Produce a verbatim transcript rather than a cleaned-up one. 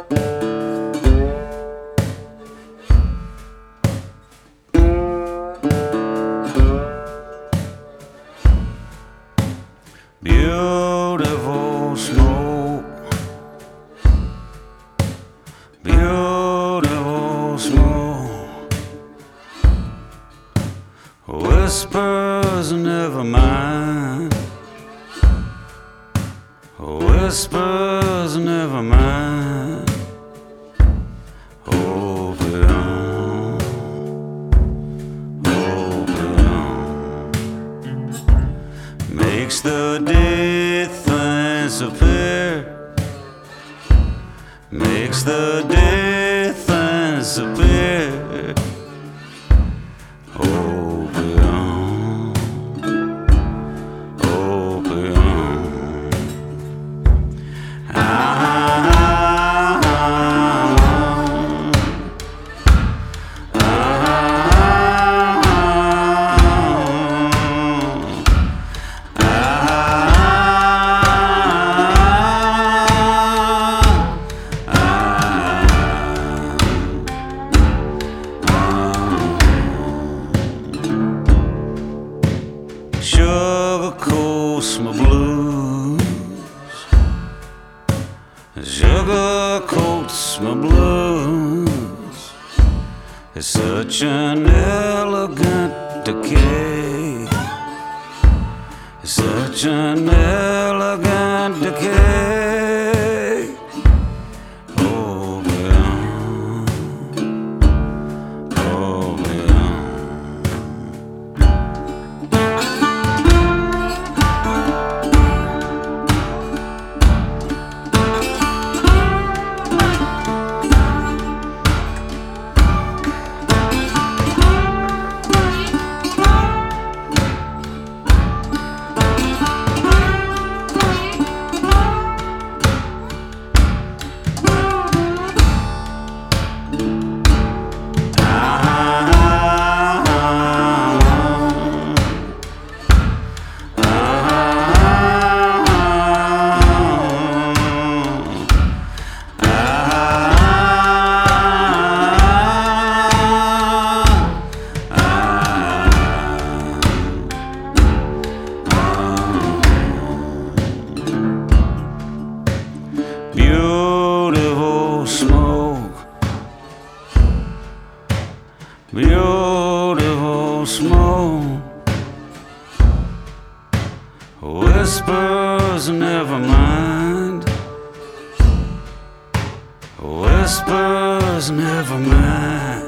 Beautiful smoke, beautiful smoke, whispers never mind, whispers never mind. Hold it on, hold it on, makes the day things appear, makes the day things appear. Hold it on, hold it on. Ah, sugar coats my blues, sugar coats my blues. It's such an elegant decay, it's such an elegant decay. Hold it on, hold it on. Beautiful smoke, beautiful smoke, whispers never mind, whispers never mind.